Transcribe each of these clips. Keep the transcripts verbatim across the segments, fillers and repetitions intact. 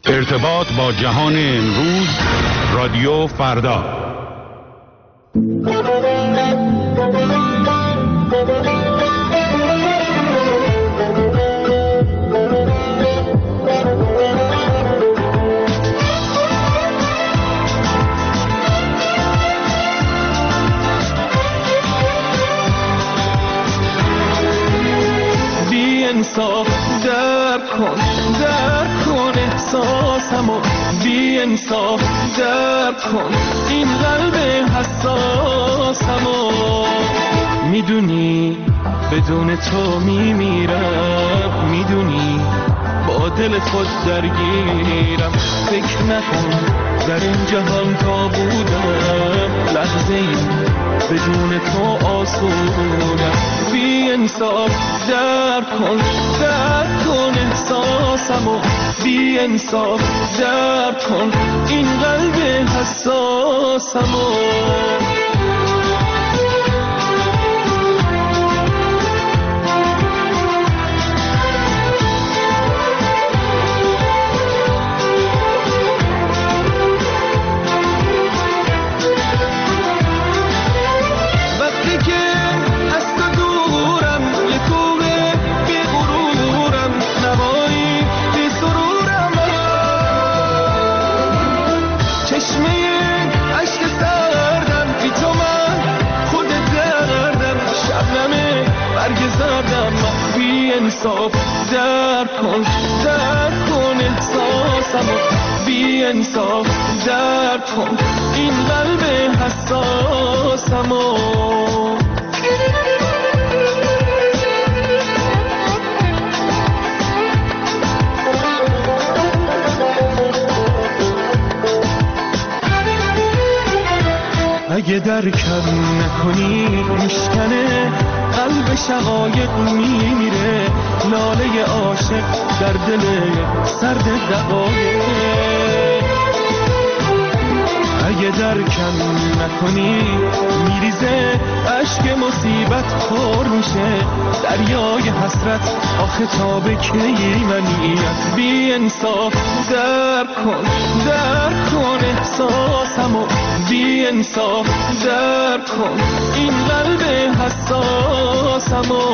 ارتباط با جهان امروز، رادیو فردا. بی انصاف درک کن، درک کن احساسمو، بی انصاف درک کن این قلب حساسمو. میدونی بدون تو میمیرم، میدونی با دل خود درگیرم. فکر نکن در این جهان تا بودم لحظه ای بدون تو آسودم. بی انصاف درک کن، درک کن احساسمو، بی انصاف درک کن این قلب حساسمو. بی انصاف درک کن، درک کن احساسمو، بی انصاف درک کن این قلب حساسمو. اگه درکم نکنی میشکنه قلب شقایق میمیره، لاله عاشق در دل سرد دقایق. اگه درکم نکنی میریزه اشک مصیبت پر میشه، دریای حسرت آخه تا به کی منیت. بی انصاف درک کن، درک کن احساسمو، بی انصاف درک کن این قلب حساسمو.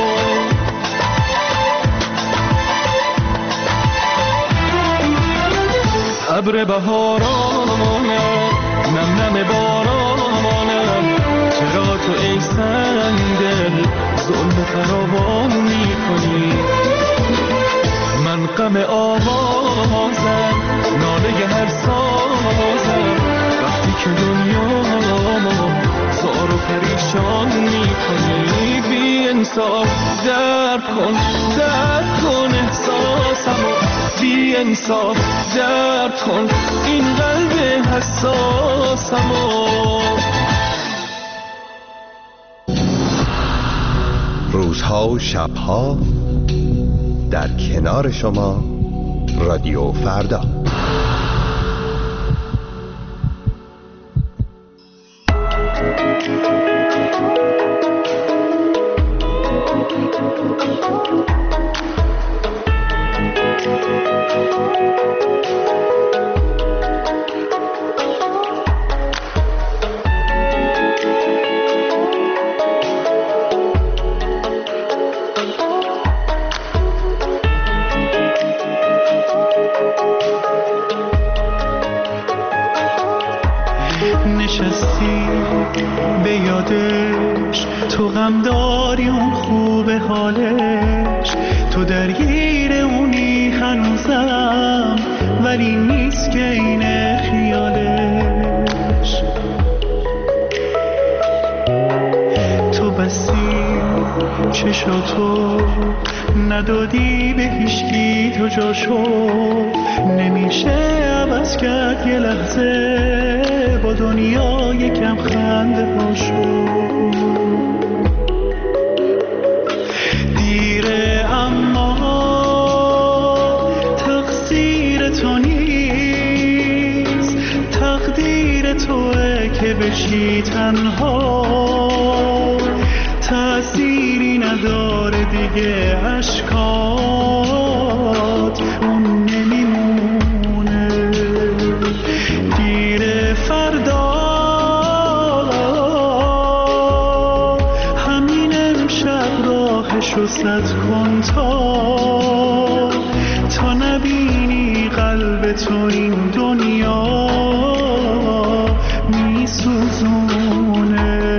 ابر بهارانم، نم نم بارانم، چرا تو ای سنگدل ظلم فراوان میکنی؟ من غم آوازم، ناله هر سازم، وقتی که دنیامو زار و پریشان میکنی. بی انصاف درک کن، درک کن احساسمو، بی انصاف درک کن این قلب حساسمو. روزها و شبها در کنار شما، رادیو فردا. نشستی به یادش، تو غم داری اون خوب حالش، تو درگیر اونی هنوزم ولی نیست که اینه خیالش. تو بستی چشاتو ندادی به هیچکی، تو جاشو نمیشه عوض کرد یه لحظه با دنیا یکم خنده هاشو. دیره اما تقصیر تو نیست، تقدیر توه که بشی تنها، تأثیری نداره دیگه اشکات اون نمیمون. فرصت کن تا تا نبینی قلب تو این دنیا می سوزونه.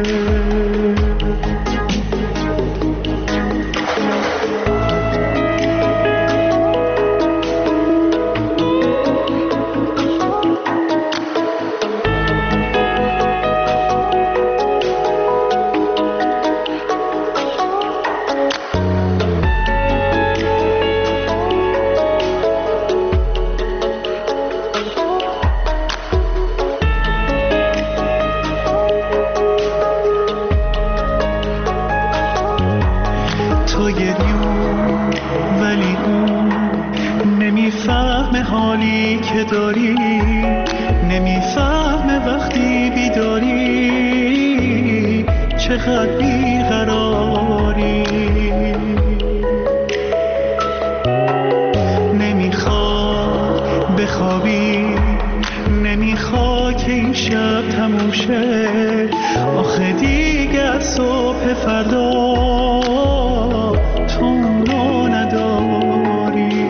حالی که داری نمیفهمه وقتی بیداری چقدر بیقراری. نمیخواد بخوابی نمیخواد که این شب تموم شه، آخه دیگه از صبح فردا تو اونو نداری.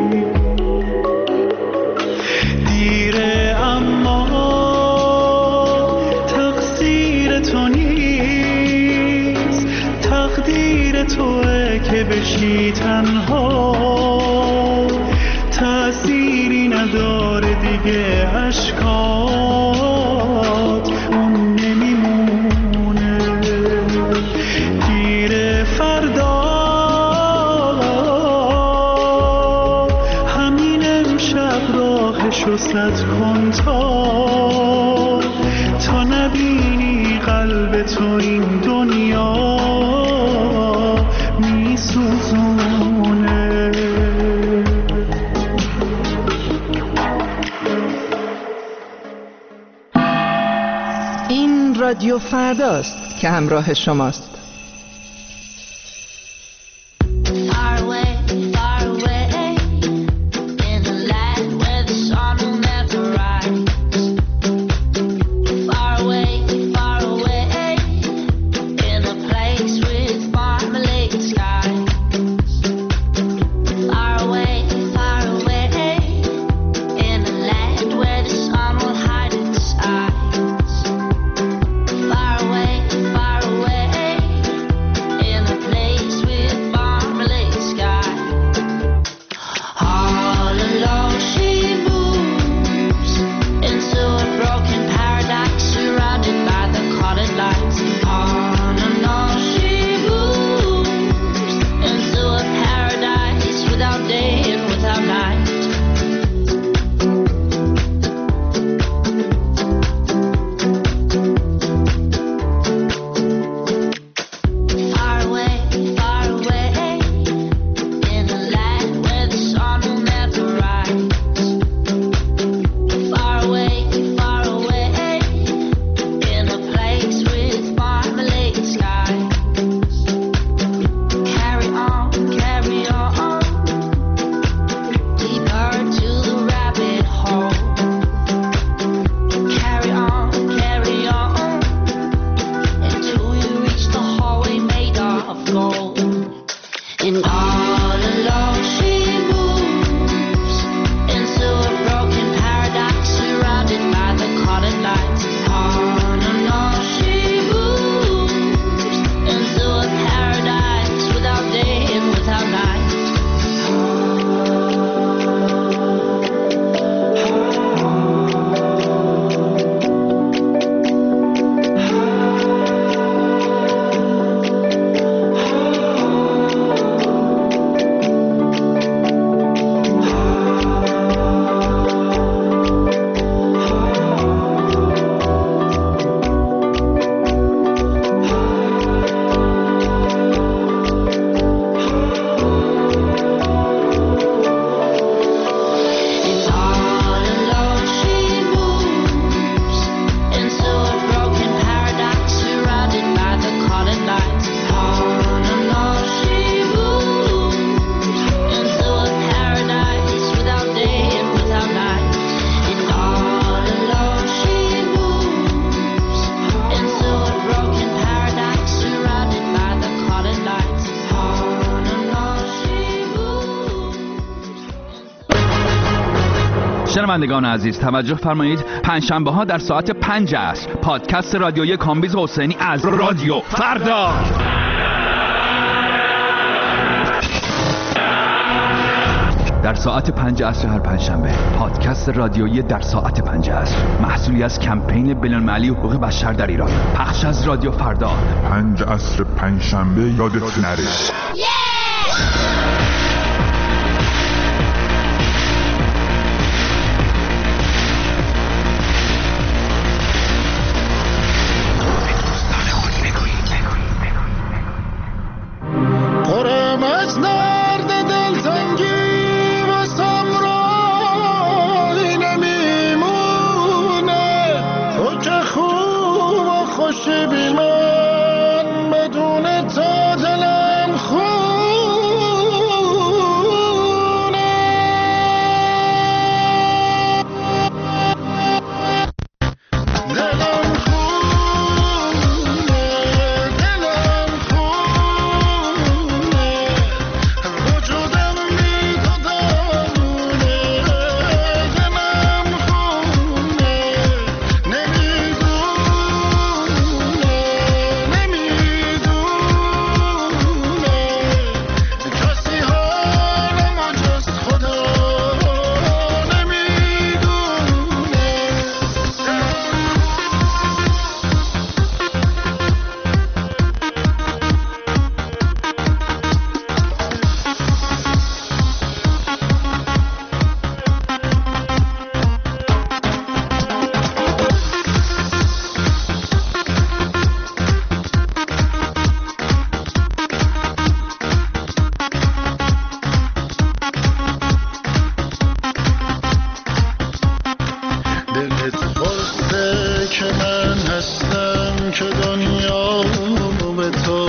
توئه که بشی تنها، تأثیری نداره دیگه اشکات اون نمیمونه. گیر فردا همین امشب راهشو سد کن تا تا نبینی قلب تو این دنیا می سوزونه. این رادیو فرداست که همراه شماست. Far away, far away شنوندگان عزیز توجه فرمایید، پنجشنبه ها در ساعت پنج عصر پادکست رادیویی کامبیز حسینی از رادیو فردا. در ساعت پنج عصر هر پنجشنبه پادکست رادیویی در ساعت پنج عصر، محصولی از کمپین بین‌المللی حقوق بشر در ایران، پخش از رادیو فردا. پنج عصر پنجشنبه یادت نره.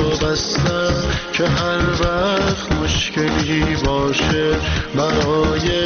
که هر وقت مشکلی باشه برای